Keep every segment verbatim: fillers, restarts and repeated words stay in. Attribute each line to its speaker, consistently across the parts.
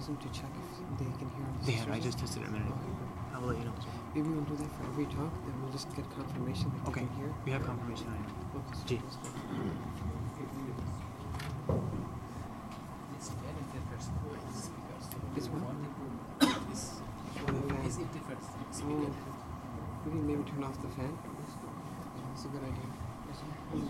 Speaker 1: ask them to check if they can hear us.
Speaker 2: They have. I just tested it a minute ago. I will let you know.
Speaker 1: Maybe we'll do that for every talk, then we'll just get confirmation that
Speaker 2: Okay.
Speaker 1: they can hear.
Speaker 2: We have confirmation on it.
Speaker 1: Okay, so
Speaker 2: Ji.
Speaker 1: let's go. It's what? Oh, the fan. Oh, we can maybe turn off the fan. That's a good idea.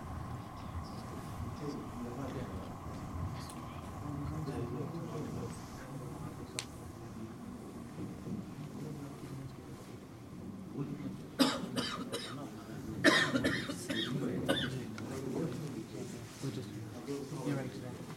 Speaker 2: You're right.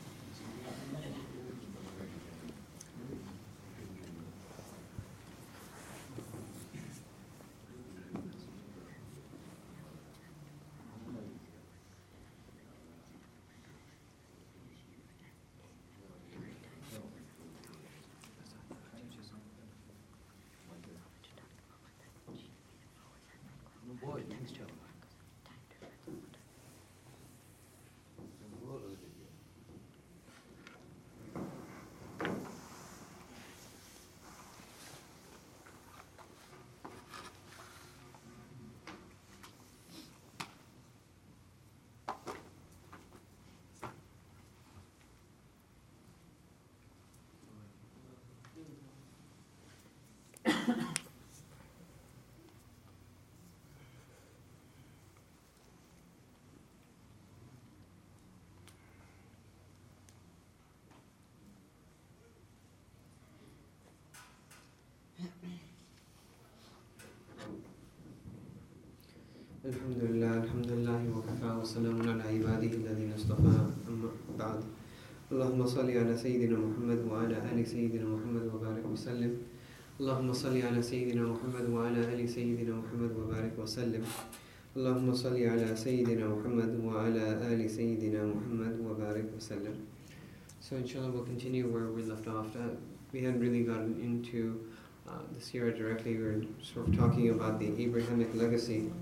Speaker 1: الحمد لله الحمد لله وكفى وسلام على عباده الذين اصطفى أما بعد اللهم صل على سيدنا محمد وعلى آل سيدنا محمد وبارك وسلم اللهم صل على سيدنا محمد وعلى آل سيدنا محمد وبارك وسلم اللهم صل على سيدنا محمد وعلى آل سيدنا محمد وبارك وسلم. So inshallah we'll continue where we left off. Uh, we hadn't really gotten into uh, the seerah directly. We were sort of talking about the Abrahamic legacy.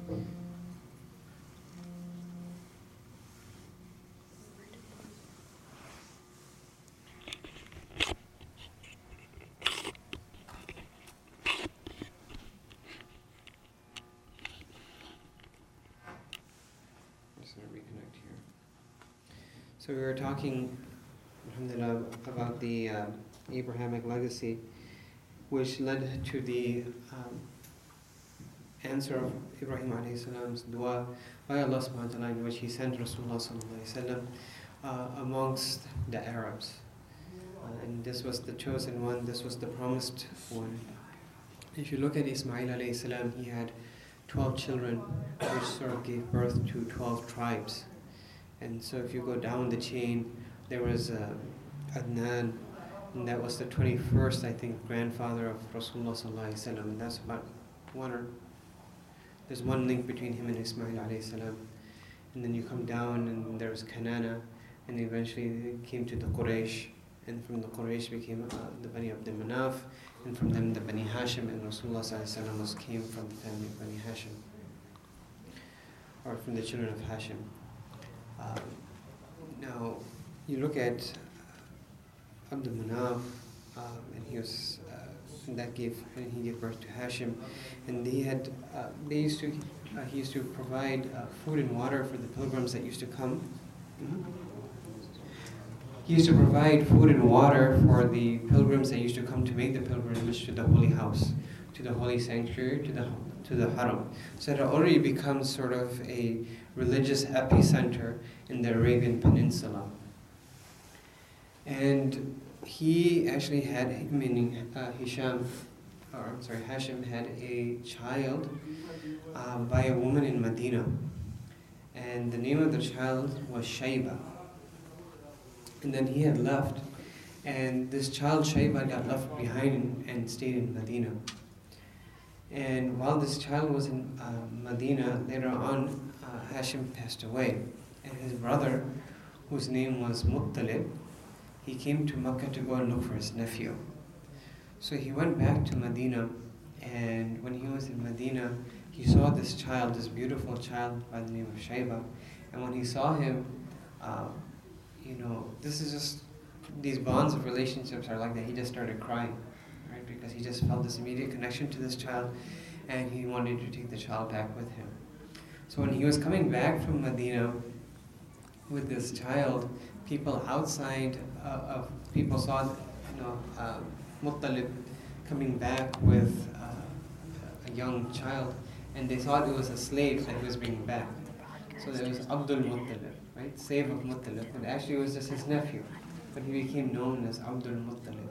Speaker 1: So we were talking alhamdulillah, about the uh, Abrahamic legacy, which led to the um, answer of Ibrahim alayhi salam's dua by Allah subhanahu wa ta'ala, in which he sent Rasulullah sallallahu alayhi wa sallam uh, amongst the Arabs. Uh, and this was the chosen one, this was the promised one. If you look at Ismail alayhi salam, he had twelve children, which sort of gave birth to twelve tribes. And so if you go down the chain, there was uh, Adnan, and that was the twenty-first, I think, grandfather of Rasulullah sallallahu alaihi wasallam. And that's about one or, there's one link between him and Ismail alayhi salam. And then you come down and there was Kanana, and eventually it came to the Quraysh, and from the Quraysh became uh, the Bani Abd Manaf, and from them the Bani Hashim, and Rasulullah sallallahu alaihi wasallam was came from the family of Bani Hashim, or from the children of Hashim. Um, now, you look at Abdul Manaf, um, and he was uh, and that gave and he gave birth to Hashim, and they had uh, they used to uh, he used to provide uh, food and water for the pilgrims that used to come. Mm-hmm. He used to provide food and water for the pilgrims that used to come to make the pilgrimage to the holy house, to the holy sanctuary, to the to the haram. So it already becomes sort of a religious epicenter in the Arabian Peninsula. And he actually had, meaning uh, Hisham, or I'm sorry, Hashim had a child uh, by a woman in Medina. And the name of the child was Shayba. And then he had left, and this child Shayba got left behind and stayed in Medina. And while this child was in uh, Medina, later on, uh, Hashim passed away. And his brother, whose name was Muttalib, he came to Mecca to go and look for his nephew. So he went back to Medina, and when he was in Medina, he saw this child, this beautiful child by the name of Shayba. And when he saw him, uh, you know, this is just these bonds of relationships are like that. He just started crying, right? Because he just felt this immediate connection to this child, and he wanted to take the child back with him. So when he was coming back from Medina with this child, people outside uh, of people saw, you know, uh, Muttalib coming back with uh, a young child, and they thought it was a slave that he was bringing back. So there was Abdul Muttalib, right? Slave of Muttalib, but actually it was just his nephew, but he became known as Abdul Muttalib.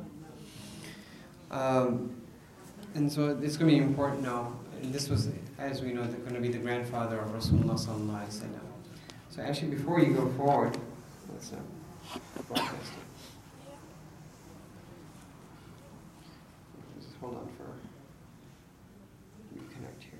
Speaker 1: Um, and so it's going to be important now. And this was, as we know, going to be the grandfather of Rasulullah sallallahu alaihi wasallam. So actually, before you go forward, let's uh, broadcast it. Just hold on for reconnect here.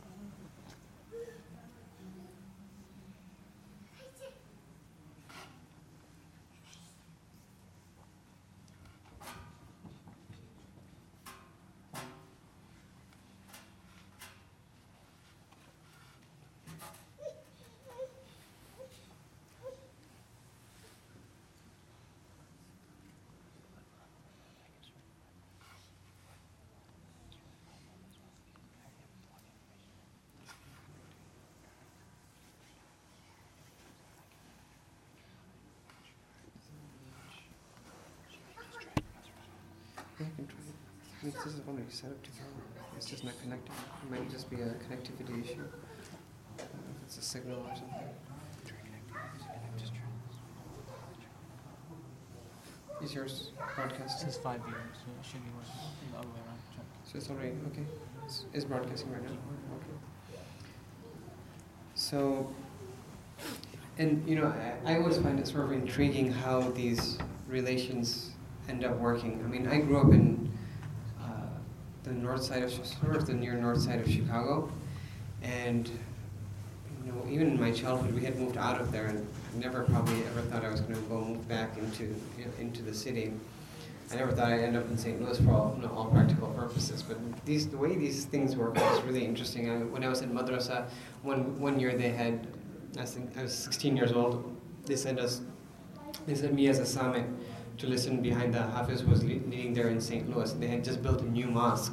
Speaker 1: Yeah, I can try it. I mean, this is already set up to go. It's just not connecting. It might just be a connectivity issue. I don't know if it's a signal or something. Is yours broadcast?
Speaker 2: This is five viewers, so it should be working the other way around. Check.
Speaker 1: So it's already, okay. It's, it's broadcasting right now. Okay. So, and you know, I, I always find it sort of intriguing how these relations end up working. I mean, I grew up in uh, the north side of, sort of the near north side of Chicago, and you know, even in my childhood, we had moved out of there, and I never probably ever thought I was going to go move back into you know, into the city. I never thought I'd end up in Saint Louis for all, you know, all practical purposes. But these, the way these things work is really interesting. I, when I was in madrasa, one one year they had, I think I was sixteen years old. They sent us, they sent me as a Sami to listen behind the Hafiz who was leading there in Saint Louis. They had just built a new mosque.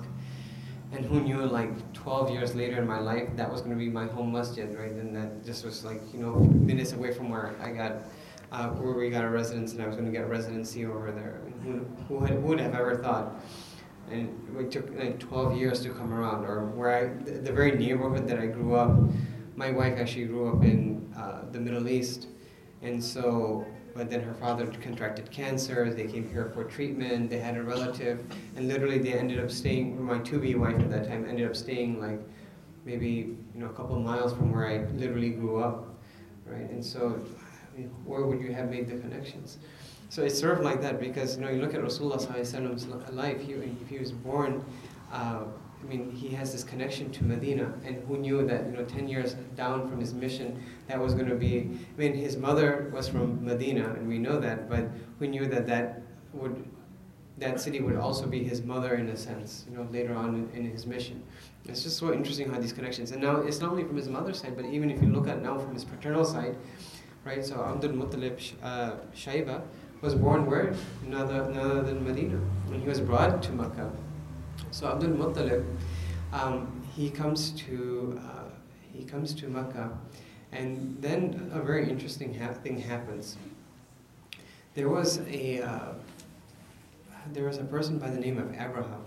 Speaker 1: And who knew, like twelve years later in my life, that was going to be my home masjid, right? And that just was like, you know, minutes away from where I got, uh, where we got a residence, and I was going to get a residency over there. Who, who, had, who would have ever thought? And it took like twelve years to come around. Or where I, the, the very neighborhood that I grew up, my wife actually grew up in uh, the Middle East. And so, but then her father contracted cancer, they came here for treatment, they had a relative, and literally they ended up staying, my to-be wife at that time ended up staying like maybe you know a couple miles from where I literally grew up, right? And so, I mean, where would you have made the connections? So it's sort of like that, because you know you look at Rasulullah sallallahu alaihi wasallam's life. He, if he was born, uh, I mean, he has this connection to Medina, and who knew that, you know, ten years down from his mission, that was going to be, I mean, his mother was from Medina, and we know that, but who knew that that would, that city would also be his mother in a sense, you know, later on in, in his mission. It's just so interesting how these connections, and now it's not only from his mother's side, but even if you look at now from his paternal side, right, so Abdul Muttalib uh, Shayba was born where? None other, none other than Medina, and he was brought to Makkah. So Abdul Muttalib, um, he comes to uh, he comes to Makkah, and then a very interesting ha thing happens. There was a uh, there was a person by the name of Abraham,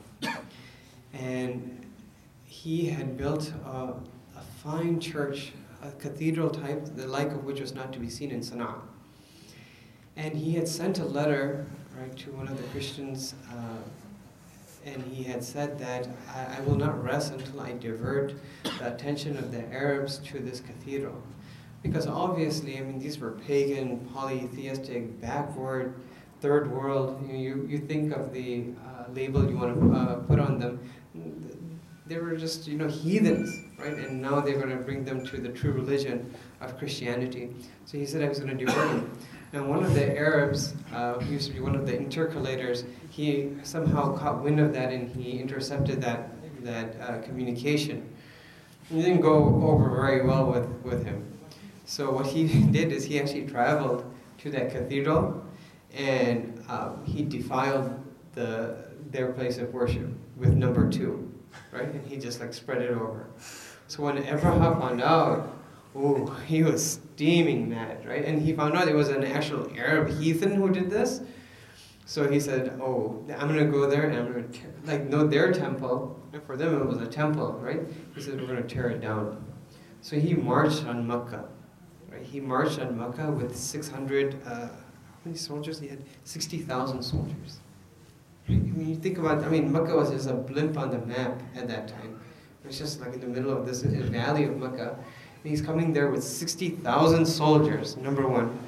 Speaker 1: and he had built a, a fine church, a cathedral type, the like of which was not to be seen in Sana'a. And he had sent a letter, right, to one of the Christians. Uh, And he had said that, I, I will not rest until I divert the attention of the Arabs to this cathedral. Because obviously, I mean, these were pagan, polytheistic, backward, third world. You, you, you think of the uh, label you want to uh, put on them. They were just, you know, heathens, right? And now they're going to bring them to the true religion of Christianity. So he said I was going to divert them. And one of the Arabs, uh, who used to be one of the intercalators, he somehow caught wind of that and he intercepted that that uh, communication. It didn't go over very well with, with him. So what he did is he actually traveled to that cathedral, and um, he defiled the their place of worship with number two, right? And he just like spread it over. So when Abraha found out, oh, he was steaming mad, right? And he found out it was an actual Arab heathen who did this. So he said, oh, I'm going to go there and I'm going to, like, no, their temple, for them it was a temple, right? He said, we're going to tear it down. So he marched on Makkah, right? He marched on Makkah with six hundred, uh, how many soldiers? He had sixty thousand soldiers. Right? I mean, you think about, I mean, Makkah was just a blimp on the map at that time. It was just like in the middle of this valley of Makkah. And he's coming there with sixty thousand soldiers, number one.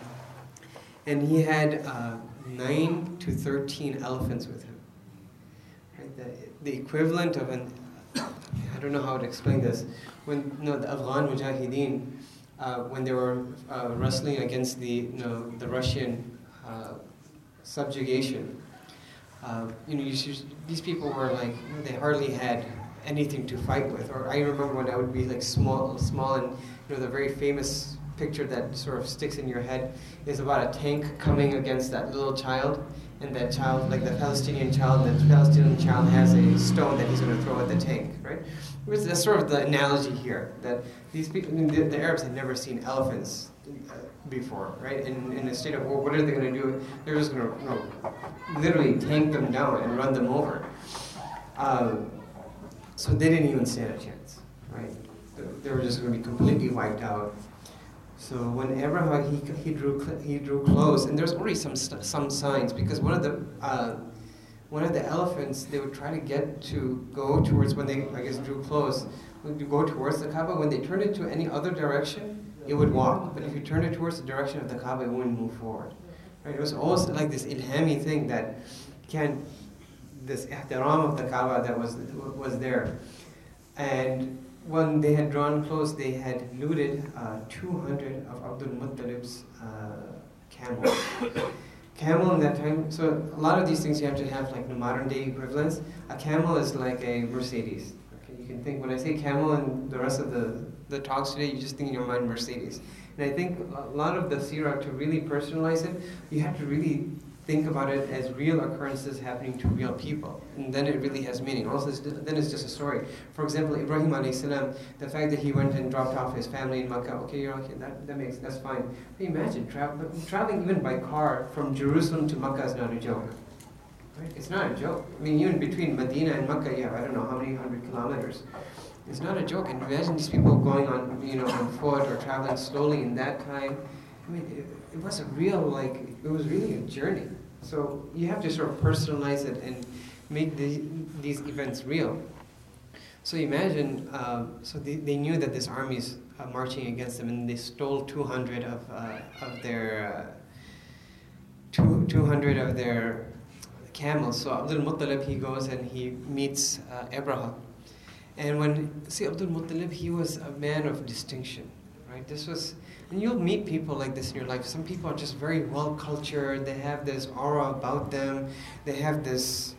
Speaker 1: And he had uh, nine to thirteen elephants with him. Right? The, the equivalent of an, I don't know how to explain this, when you know, the Afghan Mujahideen, uh, when they were uh, wrestling against the, you know, the Russian uh, subjugation, uh, you know, you should, these people were like, you know, they hardly had anything to fight with. Or I remember when I would be like small, small, and you know, the very famous picture that sort of sticks in your head is about a tank coming against that little child, and that child, like the Palestinian child, that Palestinian child has a stone that he's going to throw at the tank, right? That's sort of the analogy here, that these people, I mean, the, the Arabs had never seen elephants before, right? In, in a state of war, what are they going to do? They're just going to, you know, literally tank them down and run them over. Um, so they didn't even stand a chance, right? They were just going to be completely wiped out. So when Abraham he he drew he drew close, and there's already some some signs, because one of the uh, one of the elephants, they would try to get to go towards, when they I guess drew close, would go towards the Kaaba. When they turned it to any other direction, it would walk. But if you turn it towards the direction of the Kaaba, it wouldn't move forward. Right? It was almost like this ilhami thing that can this ihtiram of the Kaaba that was was there, and when they had drawn close, they had looted uh, two hundred of Abdul Muttalib's uh, camels. Camel in that time, so a lot of these things you have to have like the modern day equivalents. A camel is like a Mercedes. Okay, you can think, when I say camel and the rest of the, the talks today, you just think in your mind Mercedes. And I think a lot of the seerah, to really personalize it, you have to really think about it as real occurrences happening to real people, and then it really has meaning. Also, it's, then it's just a story. For example, Ibrahim alayhi salam, the fact that he went and dropped off his family in Makkah. Okay, you're okay. That that makes that's fine. But imagine travel, traveling even by car from Jerusalem to Makkah is not a joke. Right? It's not a joke. I mean, even between Medina and Makkah, you have I don't know how many hundred kilometers. It's not a joke. And imagine these people going on, you know, on foot or traveling slowly in that time. I mean, it, it was a real, like, it was really a journey. So you have to sort of personalize it and make the, these events real. So imagine, uh, so they, they knew that this army is uh, marching against them, and they stole two hundred of uh, of their uh, two, two hundred of their camels. So Abdul Muttalib, he goes and he meets uh, Abraham. And when, see, Abdul Muttalib, he was a man of distinction, right? This was, and you'll meet people like this in your life. Some people are just very well cultured. They have this aura about them. They have this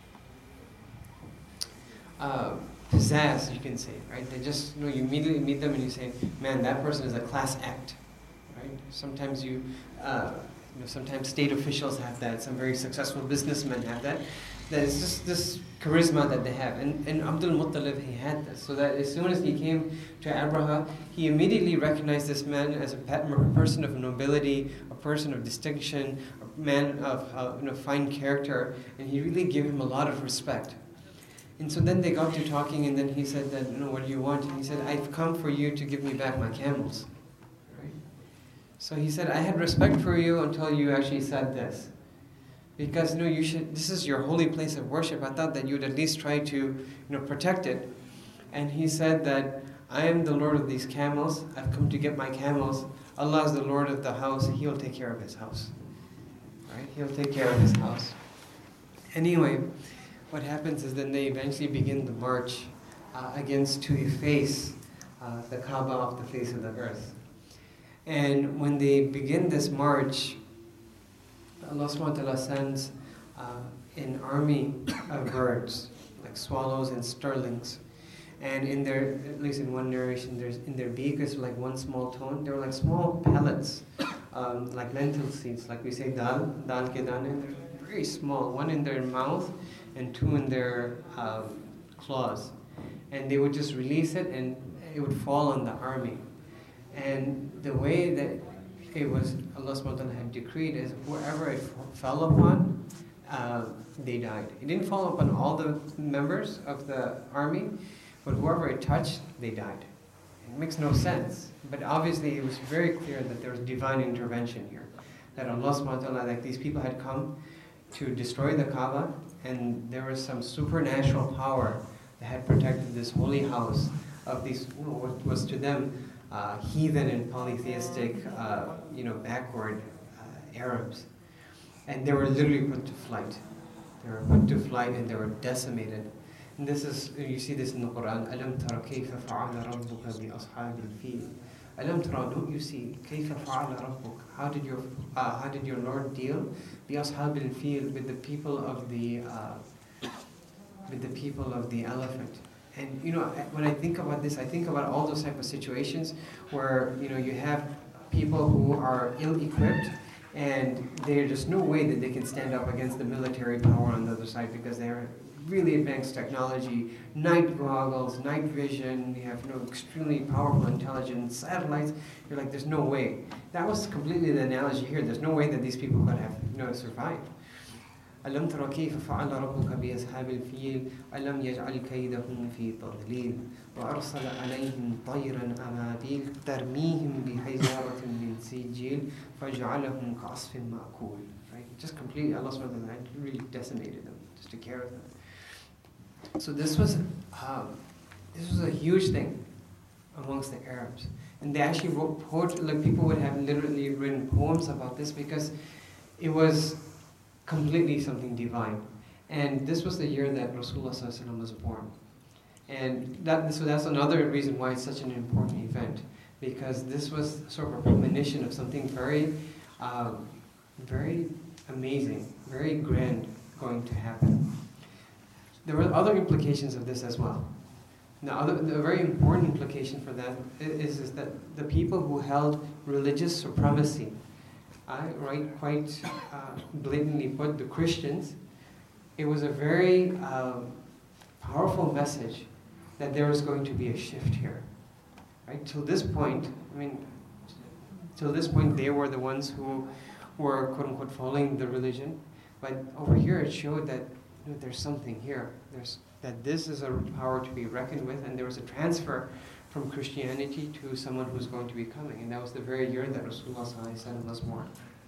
Speaker 1: uh, pizzazz, you can say, right? They just, you know, you immediately meet them and you say, man, that person is a class act, right? Sometimes you, uh, you know, sometimes state officials have that. Some very successful businessmen have that. That is just this charisma that they have. And, and Abdul Muttalib, he had this. So that as soon as he came to Abraha, he immediately recognized this man as a person of nobility, a person of distinction, a man of uh, you know, fine character, and he really gave him a lot of respect. And so then they got to talking, and then he said that, you know, what do you want? And he said, I've come for you to give me back my camels. Right? So he said, I had respect for you until you actually said this. Because, you know, you should, this is your holy place of worship. I thought that you would at least try to, you know, protect it. And he said that, I am the Lord of these camels. I've come to get my camels. Allah is the Lord of the house. He'll take care of his house. Right? He'll take care of his house. Anyway, what happens is then they eventually begin the march uh, against to efface uh, the Kaaba off the face of the earth. And when they begin this march, Allah subhanahu wa ta'ala sends uh, an army of birds, like swallows and sterlings. And in their, at least in one narration, there's in their beak is like one small tone. They were like small pellets um, like lentil seeds, like we say dal, dal ke dane, and they're very small, one in their mouth and two in their um, claws. And they would just release it and it would fall on the army. And the way that it was, Allah subhanahu wa ta'ala had decreed is whoever it fell upon, uh, they died. It didn't fall upon all the members of the army, but whoever it touched, they died. It makes no sense. But obviously it was very clear that there was divine intervention here. That Allah subhanahu wa ta'ala, like these people had come to destroy the Kaaba, and there was some supernatural power that had protected this holy house of these, you know, what was to them uh, heathen and polytheistic, uh, you know, backward uh, Arabs. And they were literally put to flight. They were put to flight and they were decimated. And this is, you see this in the Quran, أَلَمْ تَرَ كَيْفَ فَعَلَ رَبُّكَ بِأَصْحَابِ الْفِيلِ. أَلَمْ تَرَ, don't you see, كَيْفَ فَعَلَ رَبُّكَ, how did your, uh, how did your Lord deal بِأَصْحَابِ الْفِيلِ, with the people of the, uh, with the people of the elephant. And you know, when I think about this, I think about all those type of situations where, you know, you have people who are ill-equipped and there's just no way that they can stand up against the military power on the other side because they're really advanced technology, night goggles, night vision, you have, you know, extremely powerful intelligence, satellites. You're like, there's no way. That was completely the analogy here. There's no way that these people could have, you know, survived. أَلَمْ تَرَ كَيْفَ فَعَلَ رَبُّكَ بِأَصْحَابِ الْفِيلِ أَلَمْ يَجْعَلْ كَيْدَهُمْ فِي تَضْلِيلٍ وَأَرْسَلَ عَلَيْهِمْ طَيْرًا أَبَابِيلَ تَرْمِيهِمْ بِحِجَارَةٍ مِّن سِجِّيلٍ فَجَعَلَهُمْ كَعَصْفٍ مَأْكُولٍ. Right? Just completely, Allah subhanahu wa ta'ala really decimated them, just took care of them. So this was, um, this was a huge thing amongst the Arabs. And they actually wrote poetry, like people would have literally written poems about this because it was completely something divine. And this was the year that Rasulullah sallallahu alaihi wasallam was born. And that, so that's another reason why it's such an important event, because this was sort of a premonition of something very, um, very amazing, very grand going to happen. There were other implications of this as well. Now, other, the very important implication for that is, is that the people who held religious supremacy, I, right, quite uh, blatantly put, the Christians, it was a very um, powerful message that there was going to be a shift here. Right? Till this point, I mean, till this point they were the ones who were, quote unquote, following the religion. But over here it showed that, you know, there's something here. There's, that this is a power to be reckoned with, and there was a transfer from Christianity to someone who's going to be coming. And that was the very year that Rasulullah sallallahu alaihi wasallam was born.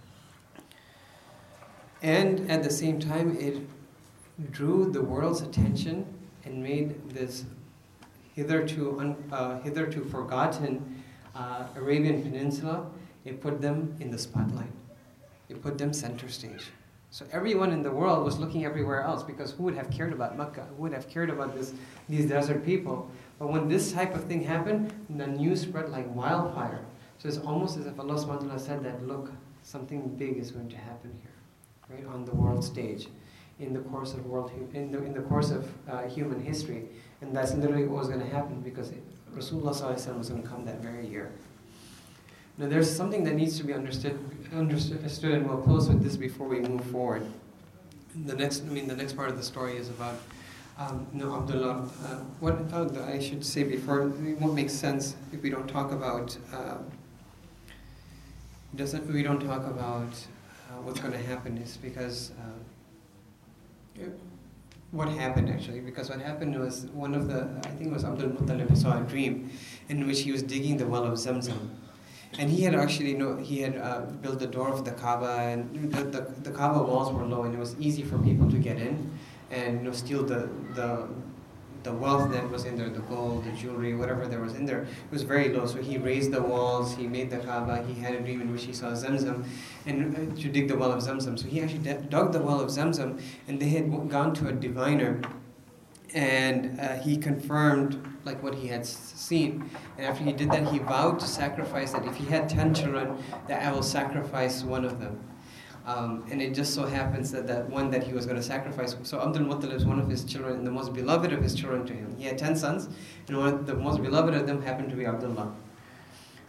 Speaker 1: And at the same time, it drew the world's attention and made this hitherto, un, uh, hitherto forgotten uh, Arabian Peninsula, it put them in the spotlight. It put them center stage. So everyone in the world was looking everywhere else, because who would have cared about Mecca? Who would have cared about this, these desert people? But when this type of thing happened, the news spread like wildfire. So it's almost as if Allah subhanahu wa ta'ala said that, look, something big is going to happen here, right, on the world stage, in the course of world, in the, in the course of uh, human history. And that's literally what was going to happen, because it, Rasulullah sallallahu alaihi wasallam was going to come that very year. Now there's something that needs to be understood, understood, and we'll close with this before we move forward. The next, I mean, the next part of the story is about, um, you know, Abdullah. Uh, what uh, I should say before, it won't make sense if we don't talk about, uh, doesn't we don't talk about uh, what's going to happen is because uh, what happened actually, because what happened was one of the, I think it was Abdul Muttalib, saw a dream in which he was digging the well of Zamzam. And he had actually, you know, he had uh, built the door of the Kaaba, and the, the, the Kaaba walls were low, and it was easy for people to get in and, you know, steal the, the, the wealth that was in there, the gold, the jewelry, whatever there was in there. It was very low, so he raised the walls, he made the Kaaba, he had a dream in which he saw Zamzam, and uh, to dig the well of Zamzam. So he actually dug the well of Zamzam, and they had gone to a diviner, and uh, he confirmed like what he had seen. And after he did that, he vowed to sacrifice that if he had ten children, that I will sacrifice one of them. Um, and it just so happens that that one that he was going to sacrifice, so Abdul Muttalib is one of his children and the most beloved of his children to him. He had ten sons, and one of the most beloved of them happened to be Abdullah.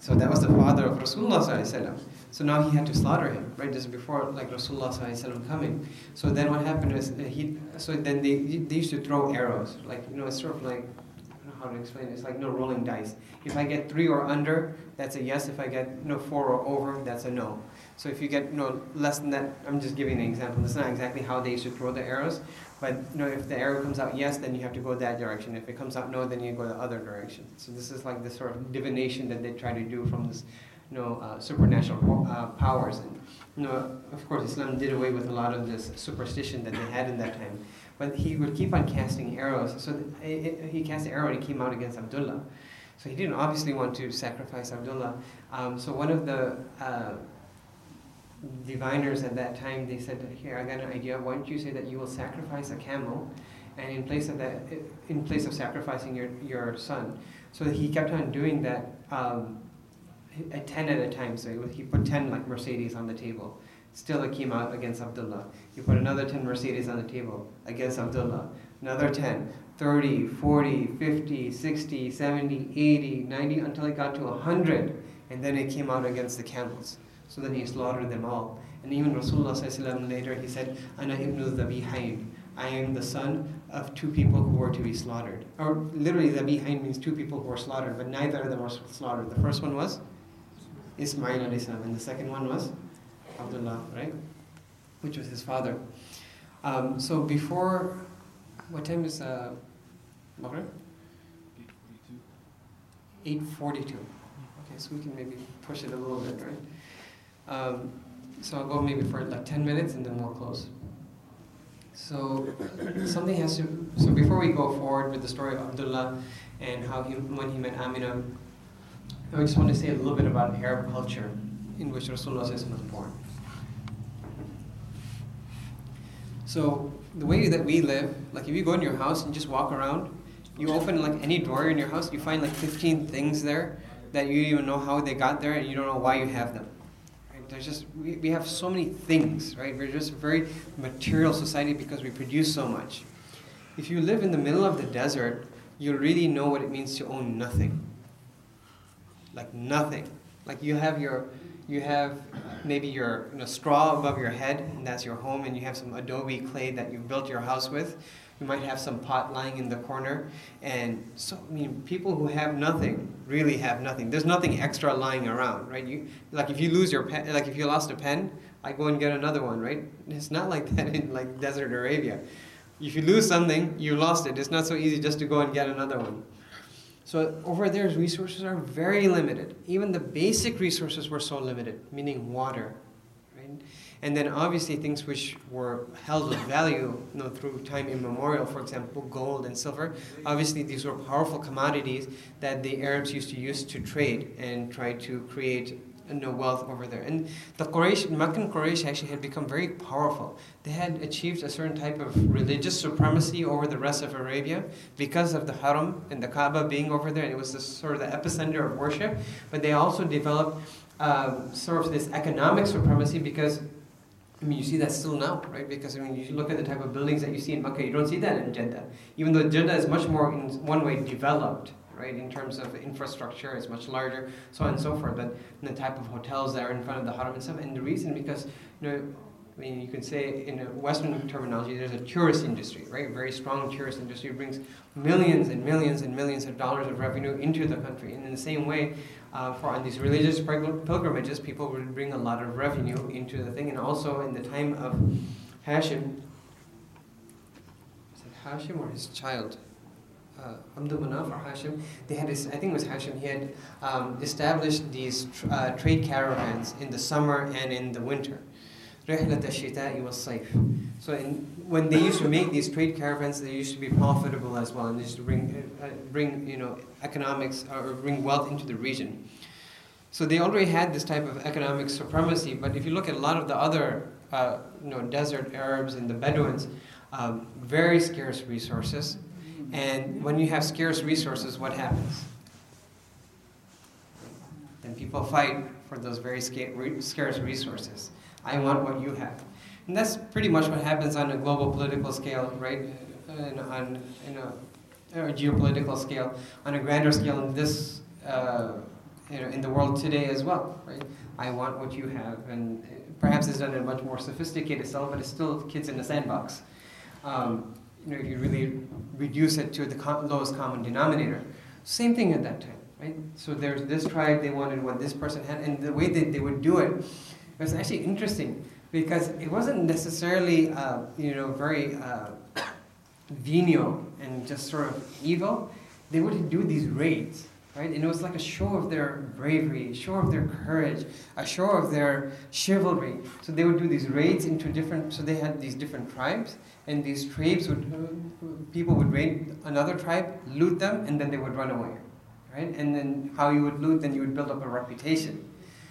Speaker 1: So that was the father of Rasulullah sallallahu alaihi wasallam. So now he had to slaughter him, right? This is before like Rasulullah sallallahu alaihi wasallam coming. So then what happened is uh, he. So then they they used to throw arrows, like you know, it's sort of like I don't know how to explain it. It's like no rolling dice. If I get three or under, that's a yes. If I get you know four or over, that's a no. So if you get you know less than that, I'm just giving an example. It's not exactly how they used to throw the arrows, but you know if the arrow comes out yes, then you have to go that direction. If it comes out no, then you go the other direction. So this is like this sort of divination that they try to do from this, you know, uh, supernatural uh, powers. And you know, of course, Islam did away with a lot of this superstition that they had in that time. But he would keep on casting arrows. So the, it, he cast an arrow and he came out against Abdullah. So he didn't obviously want to sacrifice Abdullah. Um, so one of the uh, diviners at that time, they said, here, I got an idea. Why don't you say that you will sacrifice a camel, and in place of that, in place of sacrificing your, your son. So he kept on doing that um, at ten at a time. So he put ten like Mercedes on the table. Still it came out against Abdullah. He put another ten Mercedes on the table against Abdullah. Another ten, thirty, forty, fifty, sixty, seventy, eighty, ninety, until it got to one hundred. And then it came out against the camels. So then he slaughtered them all. And even Rasulullah sallallahu alaihi wasallam later, he said, Ana ibnu dhabihain. I am the son of two people who were to be slaughtered. Or literally, dhabihain means two people who were slaughtered, but neither of them were slaughtered. The first one was Ismail alayhi salam, and the second one was Abdullah, right? Which was his father. Um, so before, what time is uh, Maghrib? eight forty-two. Okay, so we can maybe push it a little bit, right? Um, so I'll go maybe for like ten minutes and then we'll close. So something has to, so before we go forward with the story of Abdullah and how he, when he met Amina, I just want to say a little bit about Arab culture in which Rasulullah was born. So the way that we live, like if you go in your house and just walk around, you open like any drawer in your house, you find like fifteen things there that you don't even know how they got there and you don't know why you have them. Right? There's just, we, we have so many things, right? We're just a very material society because we produce so much. If you live in the middle of the desert, you'll really know what it means to own nothing. Like nothing. Like you have your, you have maybe your you know, straw above your head, and that's your home, and you have some adobe clay that you built your house with. You might have some pot lying in the corner, and so I mean, people who have nothing really have nothing. There's nothing extra lying around, right? You like if you lose your pen, like if you lost a pen, I go and get another one, right? It's not like that in like desert Arabia. If you lose something, you lost it. It's not so easy just to go and get another one. So over there, resources are very limited. Even the basic resources were so limited, meaning water, right? And then obviously things which were held with value, you know, through time immemorial, for example, gold and silver. Obviously these were powerful commodities that the Arabs used to use to trade and try to create you know, wealth over there. And the Quraysh, Meccan Quraysh actually had become very powerful. They had achieved a certain type of religious supremacy over the rest of Arabia because of the Haram and the Kaaba being over there, and it was this, sort of the epicenter of worship. But they also developed um, sort of this economic supremacy because, I mean, you see that still now, right? Because I mean, you look at the type of buildings that you see in Makkah, you don't see that in Jeddah. Even though Jeddah is much more, in one way, developed, right? In terms of infrastructure, it's much larger, so on and so forth. But the type of hotels that are in front of the Haram and stuff, and the reason because, you know, I mean, you can say in a Western terminology, there's a tourist industry, right? A very strong tourist industry. It brings millions and millions and millions of dollars of revenue into the country. And in the same way, uh, for on these religious pilgrimages, people would bring a lot of revenue into the thing. And also in the time of Hashim, is it Hashim or his child? Uh, Abdul Manaf or Hashim, they had this, I think it was Hashim, he had um, established these tr uh, trade caravans in the summer and in the winter. So in, when they used to make these trade caravans, they used to be profitable as well, and they used to bring, uh, bring you know, economics or bring wealth into the region. So they already had this type of economic supremacy, but if you look at a lot of the other uh, you know, desert Arabs and the Bedouins, um, very scarce resources. And when you have scarce resources, what happens? Then people fight for those very scarce resources. I want what you have. And that's pretty much what happens on a global political scale, right? And on in a, a geopolitical scale. On a grander scale, in this, uh, you know, in the world today as well, right? I want what you have, and perhaps it's done at a much more sophisticated level, but it's still kids in a sandbox. Um, you know, if you really reduce it to the com lowest common denominator, same thing at that time, right? So there's this tribe, they wanted what this person had, and the way that they would do it, it was actually interesting because it wasn't necessarily, uh, you know, very uh, venial and just sort of evil. They would do these raids, right? And it was like a show of their bravery, a show of their courage, a show of their chivalry. So they would do these raids into different, so they had these different tribes, and these tribes would, uh, people would raid another tribe, loot them, and then they would run away, right? And then how you would loot, then you would build up a reputation.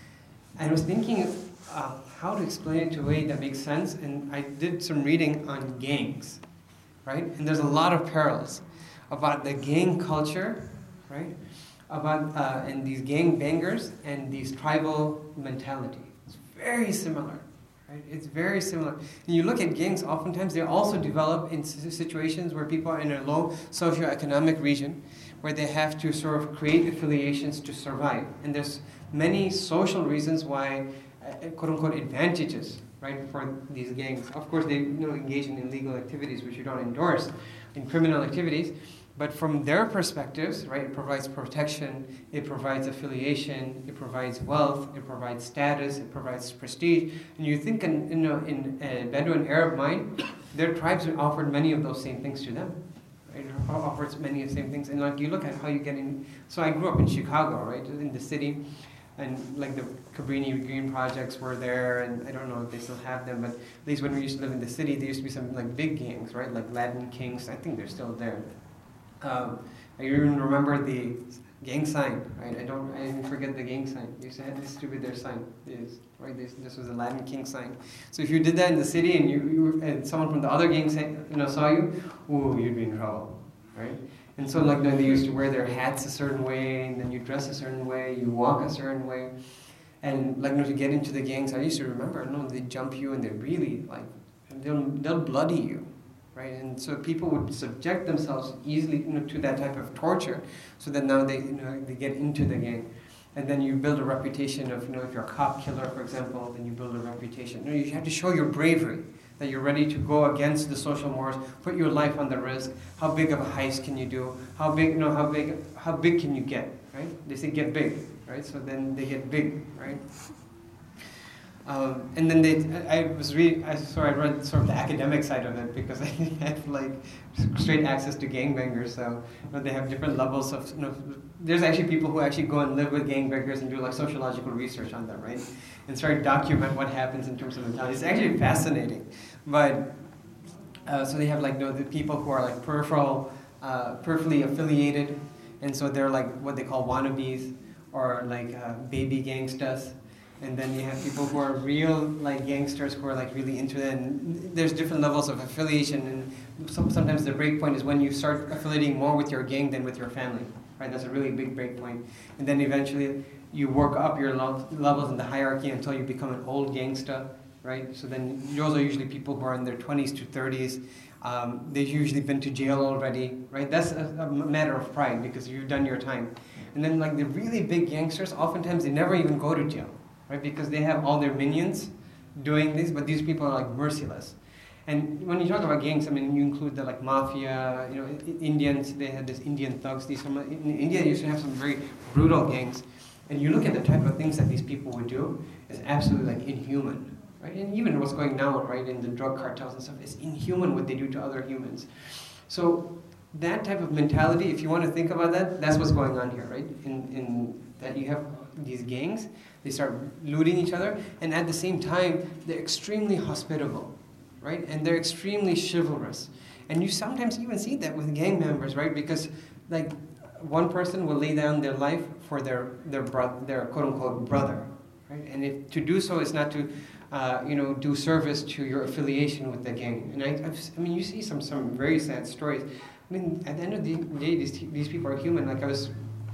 Speaker 1: And I was thinking uh, how to explain it to a way that makes sense, and I did some reading on gangs, right? And there's a lot of parallels about the gang culture, right? About uh, and these gang bangers and these tribal mentality. It's very similar, right? It's very similar. And you look at gangs, oftentimes they also develop in situations where people are in a low socioeconomic region, where they have to sort of create affiliations to survive. And there's many social reasons why, uh, quote-unquote, advantages, right, for these gangs. Of course, they, you know, engage in illegal activities, which you don't endorse, in criminal activities. But from their perspectives, right, it provides protection, it provides affiliation, it provides wealth, it provides status, it provides prestige. And you think in, you know, in a Bedouin Arab mind, their tribes offered many of those same things to them. Right? It offers many of the same things. And like you look at how you get in, so I grew up in Chicago, right, in the city. And like the Cabrini Green projects were there, and I don't know if they still have them, but at least when we used to live in the city, there used to be some like big gangs, right, like Latin Kings. I think they're still there. Um, I even remember the gang sign, right? I don't, I didn't forget the gang sign. They used to have this stupid their sign, is right. This, this was a Latin King sign. So if you did that in the city and you, you and someone from the other gang, you know, saw you, ooh, you'd be in trouble, right? And so like they used to wear their hats a certain way, and then you dress a certain way, you walk a certain way, and like you know, to get into the gangs, I used to remember, no, they jump you and they really like, they'll they'll bloody you. Right, and so people would subject themselves easily, you know, to that type of torture, so that now they, you know, they get into the gang, and then you build a reputation of, you know, if you're a cop killer, for example, then you build a reputation. You know, you have to show your bravery, that you're ready to go against the social mores, put your life on the risk. How big of a heist can you do? How big, you know, how big, how big can you get? Right? They say get big, right? So then they get big, right? Um, and then they, I was reading, I, sorry, I read sort of the academic side of it because I have like straight access to gangbangers, so you know, they have different levels of, you know, there's actually people who actually go and live with gangbangers and do like sociological research on them, right? And start to document what happens in terms of mentality. It's actually fascinating. But, uh, so they have like, you know, the people who are like peripheral, uh, peripherally affiliated, and so they're like what they call wannabes, or like uh, baby gangstas. And then you have people who are real like gangsters who are like really into it. And there's different levels of affiliation, and some, sometimes the break point is when you start affiliating more with your gang than with your family. Right? That's a really big break point. And then eventually you work up your lo levels in the hierarchy until you become an old gangsta. Right? So then those are usually people who are in their twenties to thirties. Um, they've usually been to jail already. Right? That's a, a matter of pride because you've done your time. And then like the really big gangsters, oftentimes they never even go to jail. Right, because they have all their minions doing this, but these people are like merciless. And when you talk about gangs, I mean, you include the like mafia, you know, Indians, they had this Indian thugs. These some, in India used to have some very brutal gangs. And you look at the type of things that these people would do, it's absolutely like inhuman, right? And even what's going now, right, in the drug cartels and stuff, it's inhuman what they do to other humans. So that type of mentality, if you want to think about that, that's what's going on here, right? In, in that you have these gangs. They start looting each other, and at the same time, they're extremely hospitable, right? And they're extremely chivalrous. And you sometimes even see that with gang members, right? Because like one person will lay down their life for their their bro their quote unquote brother, right? And if to do so is not to, uh, you know, do service to your affiliation with the gang. And I, I've, I mean, you see some some very sad stories. I mean, at the end of the day, these these people are human. Like I was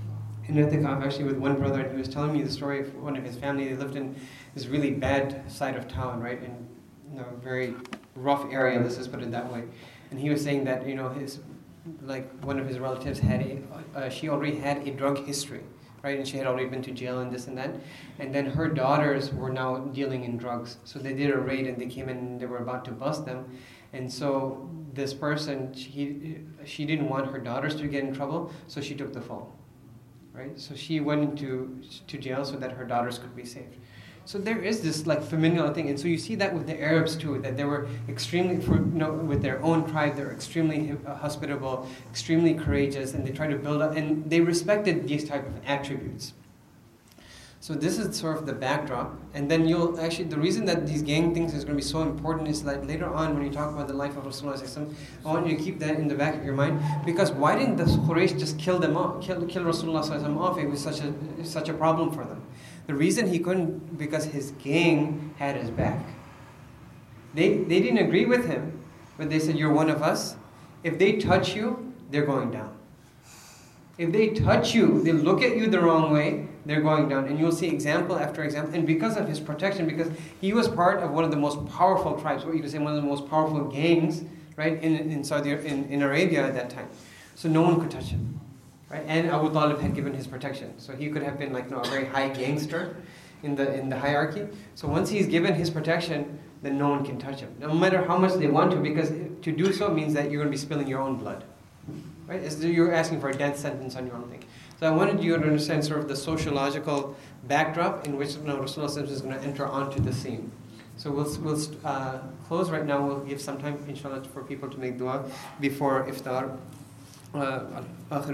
Speaker 1: in Ithaca actually with one brother, and he was telling me the story of one of his family. They lived in this really bad side of town, right, in you know, a very rough area, let's just put it that way. And he was saying that, you know, his, like one of his relatives had a, uh, she already had a drug history, right? And she had already been to jail and this and that. And then her daughters were now dealing in drugs. So they did a raid and they came in and they were about to bust them. And so this person, she, she didn't want her daughters to get in trouble, so she took the fall, right? So she went into to jail so that her daughters could be saved. So there is this like familial thing, and so you see that with the Arabs too, that they were extremely, for, you know, with their own tribe, they were extremely hospitable, extremely courageous, and they tried to build up, and they respected these type of attributes. So this is sort of the backdrop, and then you'll actually, the reason that these gang things is going to be so important is that later on when you talk about the life of Rasulullah, I want you to keep that in the back of your mind, because why didn't the Quraysh just kill them off, kill, kill Rasulullah off? It was such a, such a problem for them. The reason he couldn't, because his gang had his back. They, they didn't agree with him, but they said, you're one of us. If they touch you, they're going down. If they touch you, they look at you the wrong way, they're going down. And you'll see example after example. And because of his protection, because he was part of one of the most powerful tribes, or you could say one of the most powerful gangs, right, in, in Saudi, in, in Arabia at that time. So no one could touch him. Right? And Abu Talib had given his protection. So he could have been like, you know, a very high gangster in the, in the hierarchy. So once he's given his protection, then no one can touch him. No matter how much they want to, because to do so means that you're going to be spilling your own blood. Right? It's, you're asking for a death sentence on your own thing. So I wanted you to understand sort of the sociological backdrop in which, you know, Rasulullah is going to enter onto the scene. So we'll, we'll uh, close right now. We'll give some time, inshallah, for people to make dua before iftar. Uh, we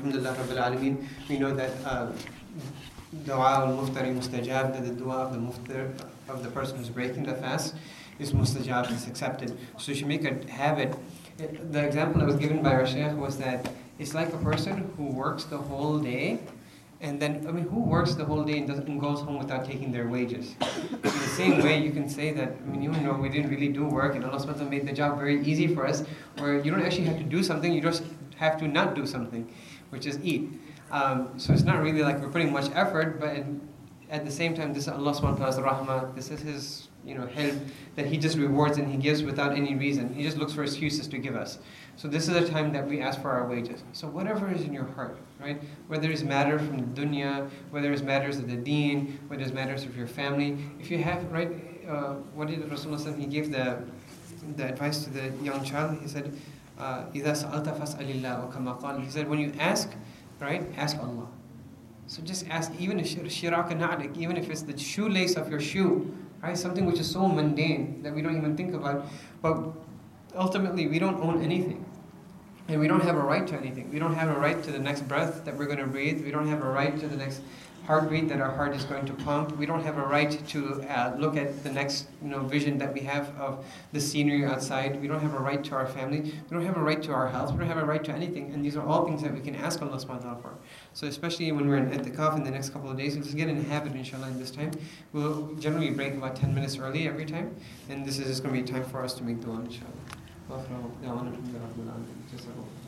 Speaker 1: know that uh, dua al-muftari mustajab, that the dua of the muftar, of the person who's breaking the fast, is mustajab, is accepted. So you should make a habit. It, the example that was given by our shaykh was that it's like a person who works the whole day, and then, I mean, who works the whole day and, doesn't, and goes home without taking their wages? In the same way, you can say that, I mean, even though we didn't really do work, and Allah subhanahu wa ta'ala made the job very easy for us, where you don't actually have to do something, you just have to not do something, which is eat. Um, so it's not really like we're putting much effort, but in, at the same time, this is Allah subhanahu wa ta'ala's rahmah, this is His, you know, help that He just rewards and He gives without any reason. He just looks for excuses to give us. So this is a time that we ask for our wages. So whatever is in your heart, right? Whether it's matter from the dunya, whether it's matters of the deen, whether it's matters of your family. If you have, right, uh, what did Rasulullah say? He gave the, the advice to the young child. He said, إِذَا سَأَلْتَ فَاسْأَلِ اللَّهَ وَكَمَا قَالَ. He said, when you ask, right, ask Allah. So just ask, even if shiraka na'lik, even if it's the shoelace of your shoe, right? Something which is so mundane that we don't even think about. But ultimately, we don't own anything. And we don't have a right to anything. We don't have a right to the next breath that we're going to breathe. We don't have a right to the next heartbeat that our heart is going to pump. We don't have a right to uh, look at the next, you know, vision that we have of the scenery outside. We don't have a right to our family. We don't have a right to our health. We don't have a right to anything. And these are all things that we can ask Allah subhanahu wa ta'ala for. So especially when we're in i'tikaf in the next couple of days, we'll just get in the habit, inshallah, in this time. We'll generally break about ten minutes early every time. And this is just going to be time for us to make dua, inshallah.